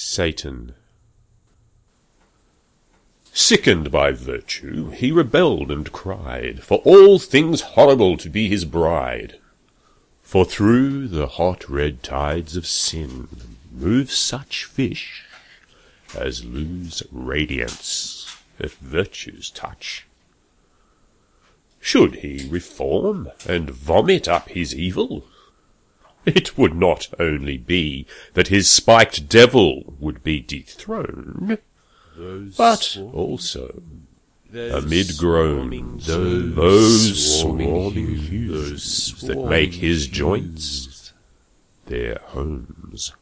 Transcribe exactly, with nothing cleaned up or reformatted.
Satan. Sickened by virtue, he rebelled and cried, for all things horrible to be his bride. For through the hot red tides of sin move such fish as lose radiance at virtue's touch. Should he reform and vomit up his evil, it would not only be that his spiked devil would be dethroned, those but also, amid groans, those, those swarming hues that make his joints their homes.